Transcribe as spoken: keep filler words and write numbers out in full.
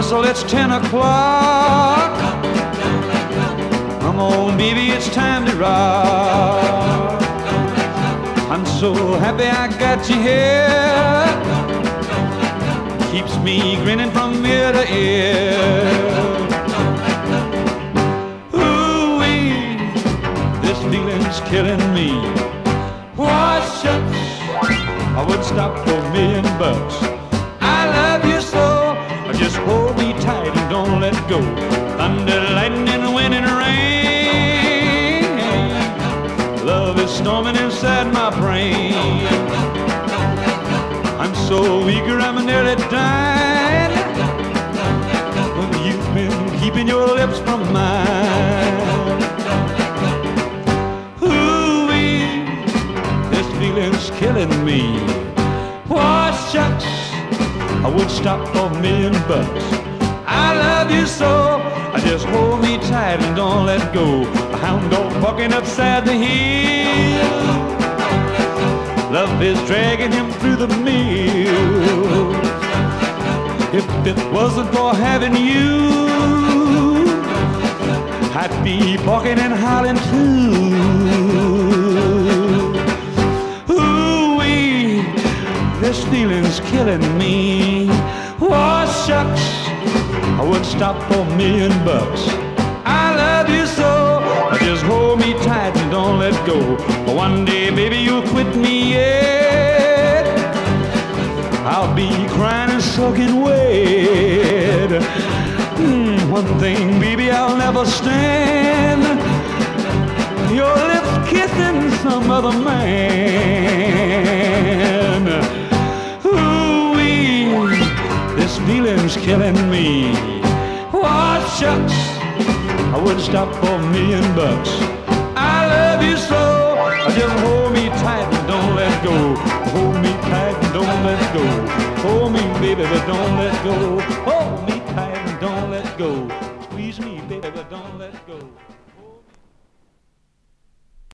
whistle, it's ten o'clock. Come on, baby, it's time to rock. I'm so happy I got you here. Keeps me grinning from ear to ear. Ooh-wee, this feeling's killing me. Why, shucks, I would stop for a million bucks. I love you so, just hold me tight and don't let go. Thunder, lightning, wind, and rain. Love is storming inside my brain. I'm so eager, I'm nearly dying. But you've been keeping your lips from mine. Ooh-wee, this feeling's killing me. Why, shucks, I would stop for a million bucks. I love you so, just hold me tight and don't let go. A hound dog barking upside the hill. Love is dragging him through the mill. If it wasn't for having you, I'd be barking and howling too. Ooh-wee, this feeling's killing me. Oh, shucks, I would stop for a million bucks. I love you so, just hold me tight and don't let go. But one day, baby, you'll quit me yet. I'll be crying and soaking wet. Mm, one thing, baby, I'll never stand. Your lips kissing some other man. Ooh-wee, this feeling's killing me. Oh, shucks, I wouldn't stop for a million bucks. I love you so, just hold me tight and don't let go. Hold me tight and don't let go. Hold me, baby, but don't let go. Hold me tight and don't let go. Squeeze me, baby, but don't let go.